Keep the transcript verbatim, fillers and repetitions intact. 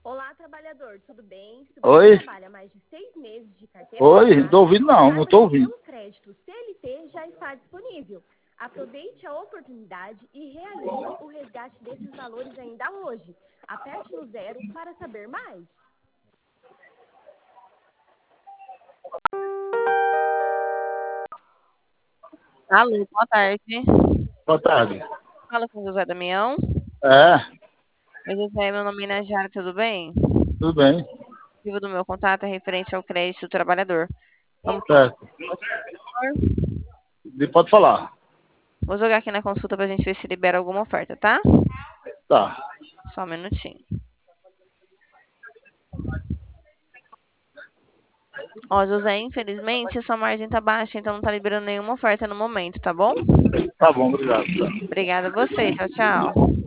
Olá, trabalhador, tudo bem? Se você Oi? trabalha mais de seis meses de carteira Oi? Não tô assinada, ouvindo não, a não tô ouvindo. Cartão Crédito C L T já está disponível. Aproveite a oportunidade e realize o resgate desses valores ainda hoje. Aperte no zero para saber mais. Alô, boa tarde. Boa tarde. Fala com o José Damião. É, Oi, José, meu nome é Najara, tudo bem? tudo bem. O motivo do meu contato é referente ao crédito do trabalhador. Vamos Certo. E pode falar. Vou jogar aqui na consulta pra gente ver se libera alguma oferta, tá? Tá. Só um minutinho. Ó, José, infelizmente sua margem tá baixa, então não tá liberando nenhuma oferta no momento, tá bom? Tá bom, obrigado. Tá. Obrigada a você. Tchau, tchau.